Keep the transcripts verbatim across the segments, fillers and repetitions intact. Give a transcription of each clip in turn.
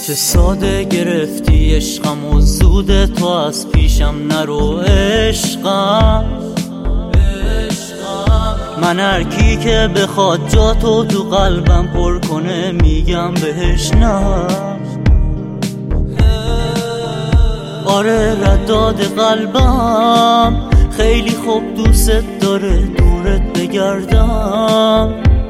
چه ساده گرفتی عشقم و زود تو از پیشم نرو عشقم. من هر کی که بخواد جا تو تو قلبم پر کنه میگم بهش نه. آره رداد قلبم خیلی خوب دوست داره دورت بگردم،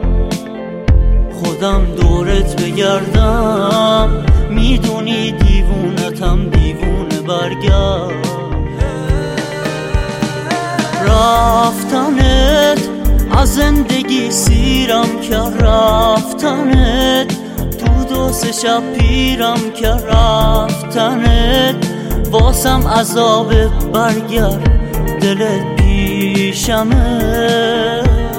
خودم دورت بگردم. میدونی دیوونتم دیوونه برگرد. رفتنت از زندگی سیرم که رفتنت تو دو سه شب پیرم که رفتنت واسم عذاب برگرد دلت پیشمه.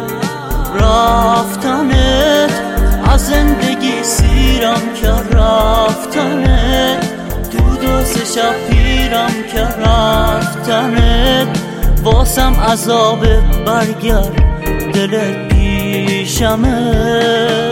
رفتنت از زندگی سیرم که رفتنت تو دو سه شب پیرم که رفتنت واسم عذاب برگرد دلت پیشمه.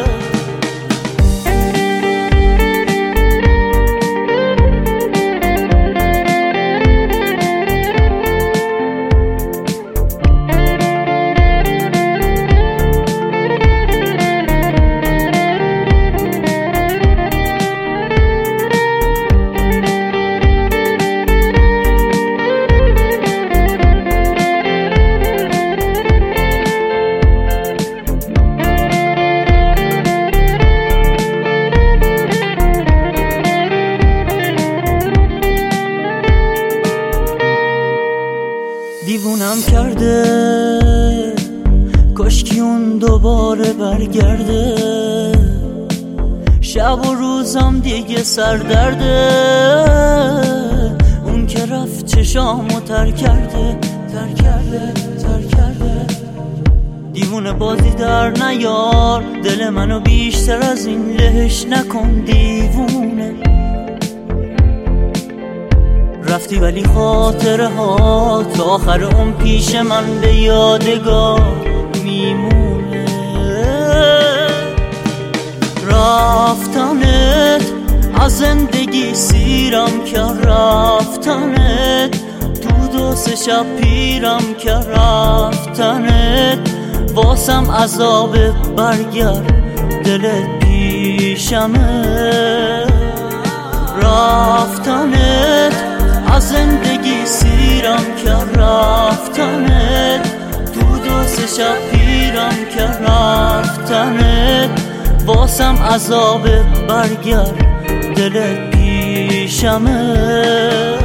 دیوونم کرده کاشکی اون دوباره برگرده. شب و روزم دیگه سردرده، اون که رفت چشامو تر کرده تر کرده تر کرده. دیوونه بازی در نیار دل منو بیشتر از این لهش نکن دیوونه. رفتی ولی خاطره ها تا آخر اون پیش من به یادگار میمونه. رفتنت از زندگی سیرم که رفتنت تو دو سه شب پیرم که رفتنت واسم عذاب برگرد دلت پیشمه. رفتنت از زندگی سیرم که رفتنت تو دو سه شب پیرم که رفتنت واسم عذاب برگرد دلت پیشمه.